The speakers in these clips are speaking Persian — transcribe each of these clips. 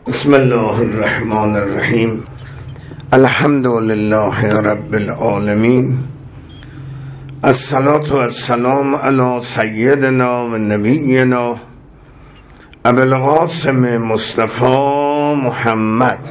بسم الله الرحمن الرحیم. الحمد لله رب العالمین. الصلاة والسلام علی سیدنا و نبینا ابی القاسم مصطفی محمد.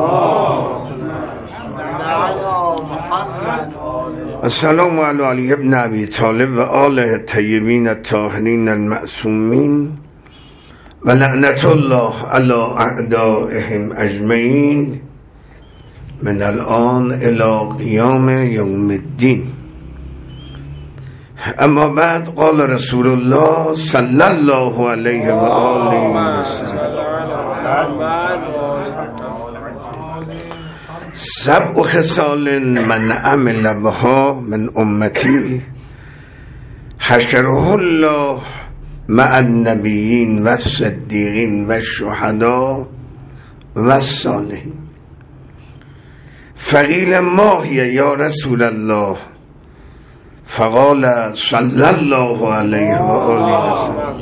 السلام علی علی ابن ابی طالب و آله الطیبین الطاهرین المعصومین و لعنت الله علی اعدائهم اجمعین من الان الی قیام یوم الدین. اما بعد قال رسول الله صلی الله علیه و آله و سلم: سبع خصال من عمل بها من امتی حشره الله مع النبیین و الصدیقین و الشهداء و الصالحین. فقیل ما هی یا رسول الله؟ فقال صلی الله علیه و آله و سلم: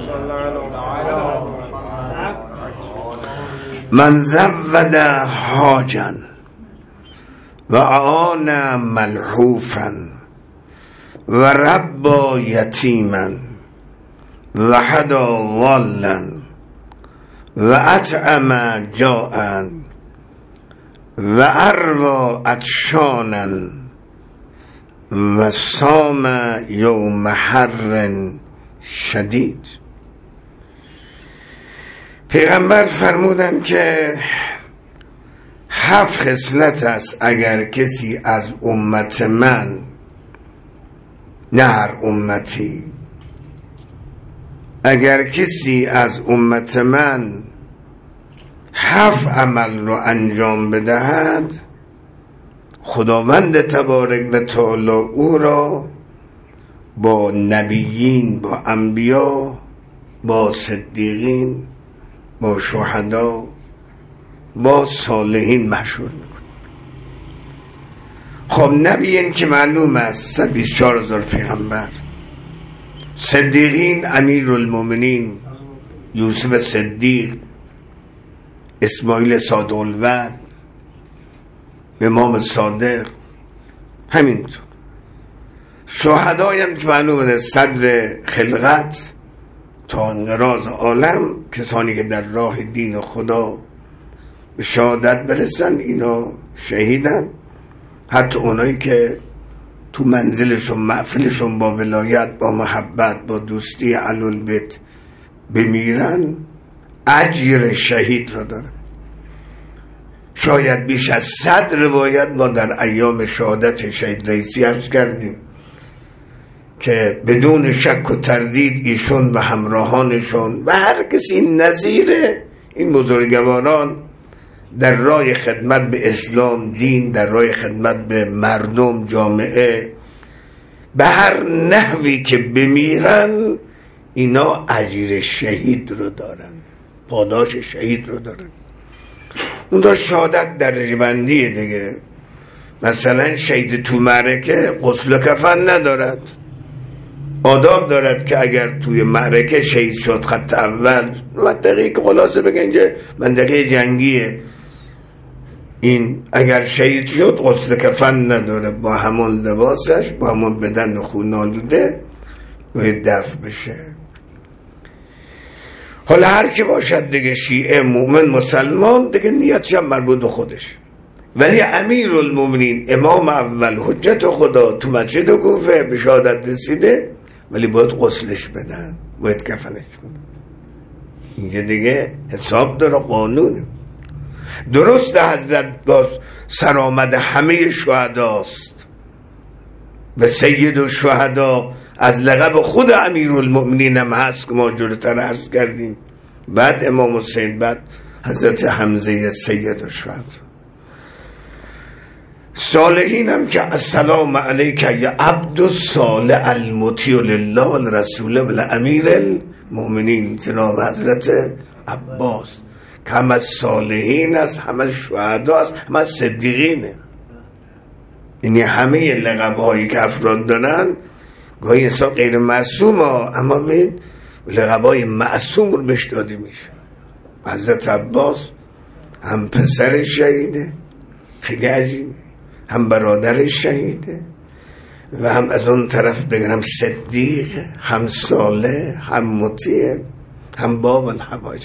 من زود حاجا و اعان ملحوفا و ربا یتیما و حدا ضالا و اطعم جاعا و اروى عطشانا و صام یوم حر شدید. پیغمبر فرمودند که 7 خصلت است اگر کسی از امت من، نه هر امتی، اگر کسی از امت من 7 عمل رو انجام بدهد، خداوند تبارک و تعالی او را با نبیین، با انبیا، با صدیقین، با شهدا، با صالحین محشور میکنه. خب نبیین که معلوم است 124,000 پیغمبر، صدیقین امیرالمومنین یوسف صدیق، اسماعیل صادق الوعد، امام صادق، همینطور شهدایی هم که معلومه صدر خلقت تا انقراض عالم، کسانی که در راه دین خدا به شهادت برسن اینا شهیدن. حتی اونایی که تو منزلشون، محفلشون با ولایت، با محبت، با دوستی اهل‌البیت بمیرن، اجر شهید را دارن. شاید بیش از 100 روایت ما در ایام شهادت شهید رئیسی عرض کردیم که بدون شک و تردید ایشون و همراهانشون و هر کسی نظیر این بزرگواران در راه خدمت به اسلام، دین، در راه خدمت به مردم، جامعه، به هر نحوی که بمیرن، اینا اجر شهید رو دارن، پاداش شهید رو دارن. اون دا شهادت در رجبندیه دیگه. مثلا شهید تو معرکه غسل و کفن ندارد، آداب دارد که اگر توی معرکه شهید شد، خط اول، منطقه‌ای که خلاصه بگن اینجا منطقه جنگیه، این اگر شهید شد غسل کفن نداره، با همون لباسش، با همون بدن خون آلوده باید دفن بشه. حالا هر کی باشد دیگه، شیعه، مومن، مسلمان، دیگه نیتش هم مربوط به خودش. ولی امیرالمومنین، امام اول، حجت خدا، تو مسجد کوفه به شهادت رسیده، ولی باید غسلش بدن، باید کفنش بدن. اینجا دیگه حساب داره، قانونه. درست حضرت باز سرآمد همه شهداست و سید الشهدا از لقب خود امیرالمؤمنین هم هست که ما جلوتر عرض کردیم، بعد امام حسین، بعد حضرت حمزه سید الشهدا. صالحین هم که السلام علیک یا عبد الصالح المطیع لله و الرسول و الامیر المؤمنین، جناب حضرت عباس که همه صالحین است، همه شهدا است، همه صدیقینه. یعنی همه لقب‌هایی که افراد دارن گاهی انسان غیر معصوم ها، اما ببین لقب‌های معصوم رو بهش داده میشه. حضرت عباس هم پسرش شهیده، خیلی عجیب، هم برادرش شهیده و هم از اون طرف بگم صدیق، هم صالح، هم مطیع، هم باب الحوائج.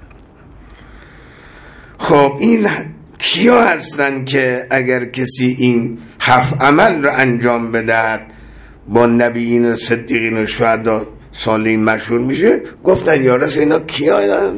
خب این کیا هستن که اگر کسی این 7 عمل رو انجام بده با نبیین و صدیقین و شهدا صالحین مشهور میشه؟ گفتن یا رسول اینا کیا هستن؟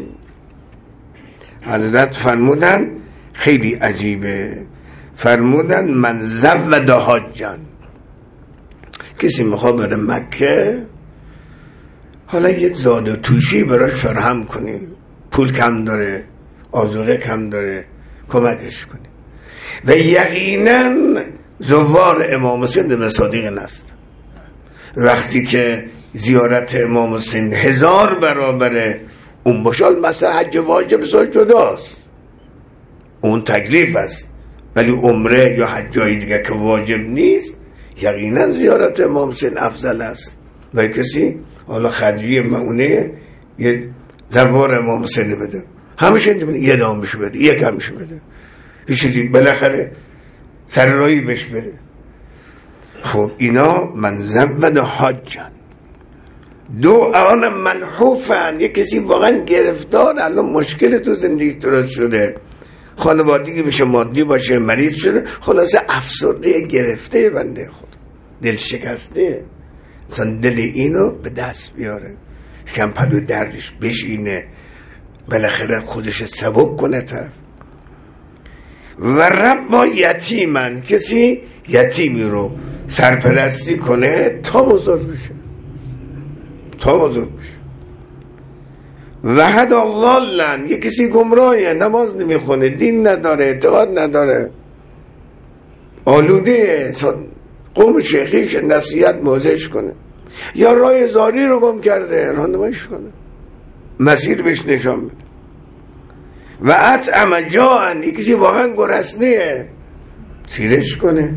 حضرت فرمودن خیلی عجیبه، فرمودن من زود حاجان، کسی میخواد بره مکه، حالا یک زاد و توشی براش فراهم کنی، پول کم داره، آذوقه کم داره، کمکش کنی. و یقینا زوار امام حسین مصادیق است. وقتی که زیارت امام حسین 1000 برابر اون باشه، مثلا حج واجب سال جداست، اون تکلیف است، ولی عمره یا حجای دیگه که واجب نیست، یقینا زیارت امام حسین افضل است. و کسی حالا خرجی معونه یه زوار امام حسین بده، همیشه یه دامش بده، یک همش بده، هیچ چیزی بالاخره سر رایی بهش بده. خب اینا من زود حاجان. 2 آن منحوفن، یک کسی واقعا گرفتار، الان مشکل تو زندگی درست شده، خانوادگی بشه، مادی باشه، مریض شده، خلاصه افسرده، گرفته، بنده خود دل شکسته، مثلا دل اینو به دست بیاره، کم پلو دردش بشینه، بالاخره خودش سبک کنه طرف. و رب با یتیمن، کسی یتیمی رو سرپرستی کنه تا بزرگ بشه، تا بزرگ بشه. و هد الله لن، یک کسی گمراهه، نماز نمیخونه، دین نداره، اعتقاد نداره، آلوده، قوم شیخیش نصیحت موعظه‌اش کنه، یا راه زاری رو گم کرده، راهنماییش کنه، مسیر بهش نشان بده. و اطعم جاعن، یک کسی واقعا گرسنه‌ایه، سیرش کنه.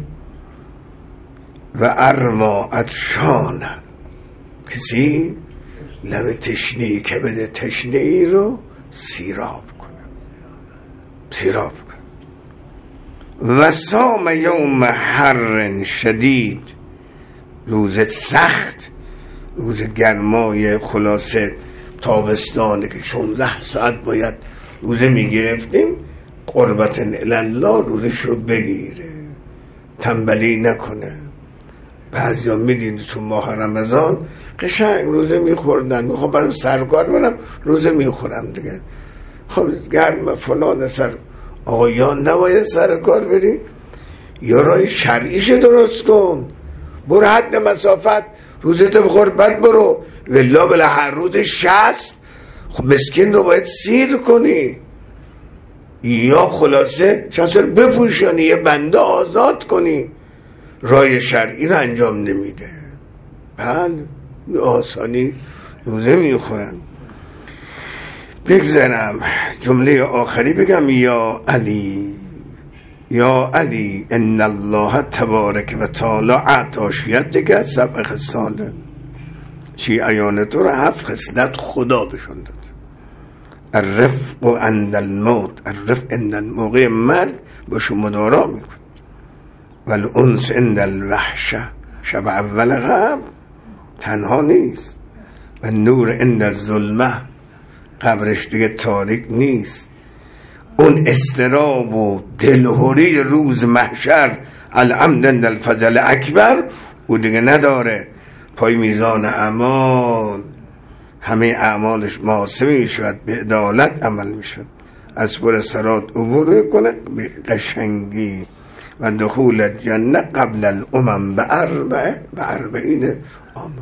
و اروا عطشان، کسی لب تشنه‌ای، کبد تشنه‌ای رو سیراب کنه، سیراب کنه. و صام یوم حر شدید، روز سخت، روز گرمای خلاصه تابستانه که 16 ساعت باید روزه میگرفتیم، قربت الله روزشو بگیره، تنبلی نکنه. بعضی ها میدین تو ماه رمضان قشنگ روزه میخوردن، میخوام برم سرکار برم روزه میخورم دیگه، خب گرم فلان سر. آقایان نباید سرکار بری، یا راه شرعیش درست کن، برو حد مسافت روزه تو بخور، بعد برو ولا بلا هر روز 60 خب مسکین رو باید سیر کنی، یا خلاصه 60 رو بپوشانی، یه بنده آزاد کنی. رای شرعی رو انجام نمیده، بله آسانی روزه میخورن. بگذارم جمله آخری بگم. یا علی، یا علی ان الله تبارک و تعالی عطاشیتک 7 خصال، شیعیان تو رو 7 خصلت خدا بهشون داد. الرفق عند الموت، الرفق عند موقع مرگ باشون مدارا میکن. والانس عند الوحشه، شب اول قبر تنها نیست. و نور عند الظلمه، قبرش دیگه تاریک نیست. اون استراب و دلهوری روز محشر، العمد عند الفضل اکبر، او دیگه نداره. پای میزان اعمال همه اعمالش محاسبه میشود، به عدالت عمل میشود، از پر صراط عبور میکنه به قشنگی. و دخول الجنه قبل الامم به 40 آمد.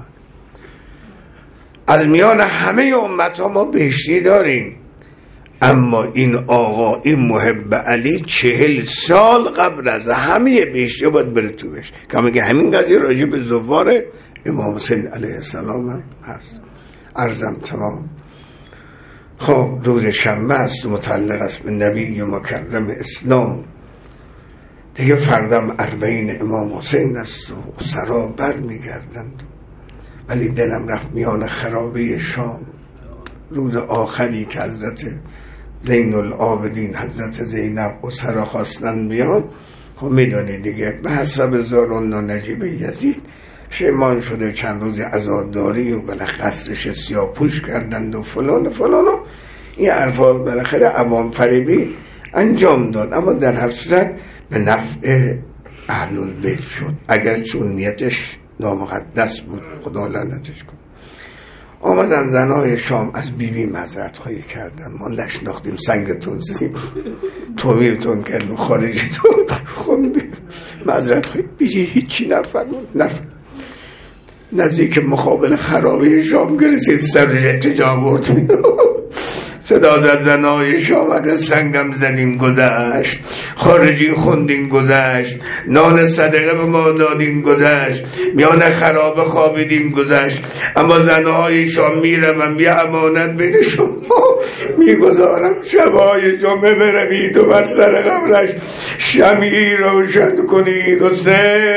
از میان همه امت ها ما بهشتی داریم، اما این آقا، این محب علی 40 سال قبل از همه بهشتی باید بره تو بهشت. که میگه همین قضیه راجع به زوار امام حسین علیه السلام هم هست. عرضم تمام. خب روز شنبه است، متعلق است به نبی مکرم اسلام دیگه. فردم 40 امام حسین است و اسرا بر میگردند، ولی دلم رفت میان خرابه شام، روز آخری که حضرت زین العابدین حضرت زینب اسرا خواستن بیان. خب میدونی دیگه به حسب زارالنا نجیب یزید شیمان شده، چند روزی عزاداری و قصرش سیاپوش کردند و فلان فلان و این حرفا بالاخره عوام فریبی انجام داد، اما در هر صورت به نفع اهل البیت شد، اگر چون نیتش نامقدس بود خدا لعنتش کن. آمدن زنهای شام از بیبی معذرت خواهی کردن، ما نشناختیم سنگتون زدیم تومیتون کردیم خارجیتون خوندیم معذرت خواهی. بیجی هیچی نفرمود. نزدیک مقابل خرابه شام گرسید، سرش اتجا برد صدا زد زنهای شام اگر سنگم زدین گذشت، خارجی خوندین گذشت، نان صدقه به ما دادین گذشت، میان خرابه خوابیدین گذشت، اما زنهای شام میروم یه امانت بین شما میگذارم، شبهای جمعه بروید و بر سر قبرش شمعی روشن کنید. حسین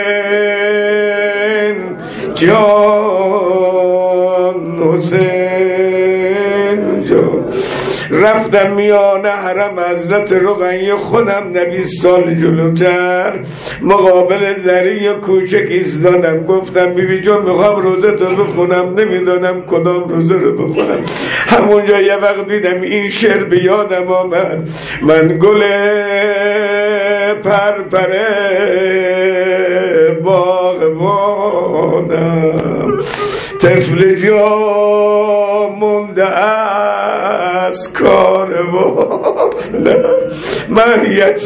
جان، حسین جان. رفتم میان حرم حضرت رقیه خودم نبی سال جلوتر مقابل زری کوچک ایستادم، گفتم بیبی جان میخوام روزه تو بخونم، نمیدونم کدام روزه رو بخونم. همونجا یه وقت دیدم این شعر به یادم آمد، من گل پرپره باغبانم، طفل جا مونده از کاروان، من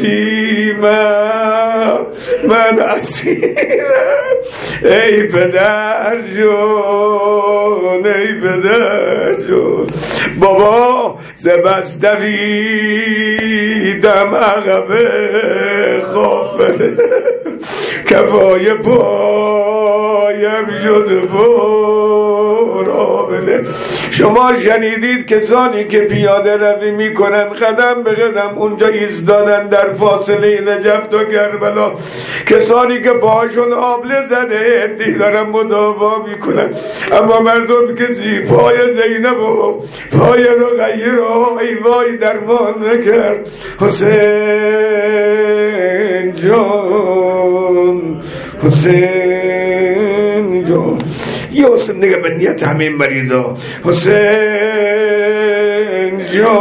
یتیمم، من اسیرم، ای پدر جون، ای پدر جون. بابا زبست دویدم عقب خافه، کفای پایم شد برابله. شما شنیدید کسانی که پیاده روی میکنن قدم به قدم اونجا ایستادن در فاصله نجف تا کربلا، کسانی که پاشون آبله زده دارن مداوا میکنن، اما مردم کسی پای زینب و پای رقیه رو ای وای درمان نکرد. حسین جان، حسین جان. یه حسین نگه به نیت همه مریضا، حسین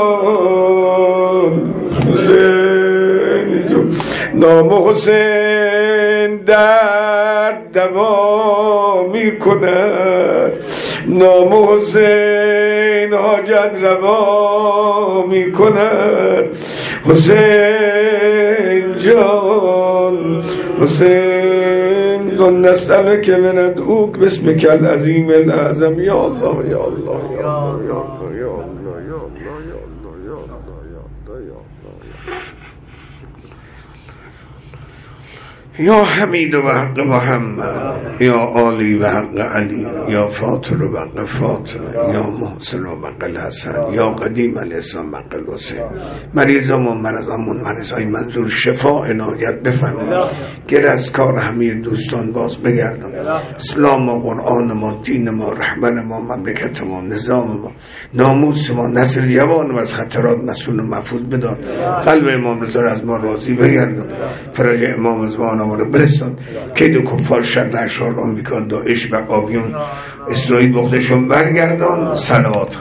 جان، حسین جان. نام حسین درد دوا می کند، نام حسین حاجت روا می کند. حسین جان، حسین جان. نسألك من ندعوك باسمك العظیم الاعظم یا الله یا الله یا الله یا الله یا الله یا الله یا الله یا الله یا حمید و حق محمد، یا عالی و حق علی، یا فاطر و حق فاطمه، یا محسن و حق الحسن، یا قدیم الاسلام و حق الحسین. مریضامون مریضای منظور شفا عنایت بفرمایید. گر از کار همه دوستان باز بگردم. اسلام و قرآن ما، دین ما، رهبر ما، مملکت ما، نظام ما، ناموس ما، نسل جوان ما از خطرات مسئول و محفوظ بدار. قلب امام رضا از ما راضی بگردم. فرج امام رضوان ما رو برسان. کید و کفار شر اشرار آمریکا، داعش و قابیون اسرائیل بغضشون برگردان. صلوات